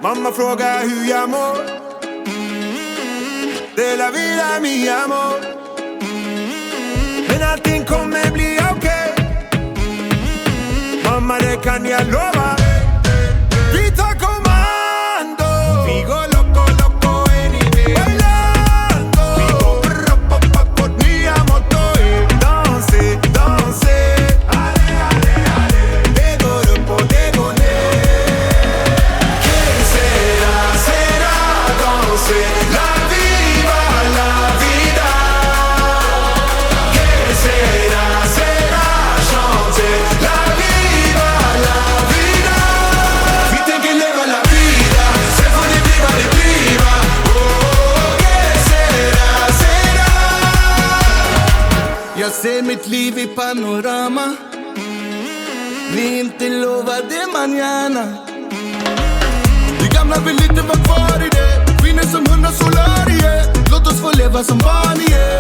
Mamma frågar hur jag mår. De la vida mi amor. Men allting kommer bli okej. Mamma, det kan jag lova. Vi tar kommando. Vi går loco, loco anyway. Bailando. Vi går upp, vårt nya motto är danse, danse. Ale, ale, ale. Det går upp och det går ner. Que sera, sera, danse. La viva, la vida. Que sera, sera, chante. La viva, la vida. Vi tänker leva la vida. Sen får det bli vad det blir, va? Oh, que sera, sera. Jag ser mitt liv i panorama. Vi är inte lovade manana. Vi gamla vill inte vara kvar i det. Skiner som 100 solarier. Låt oss få leva som barn igen.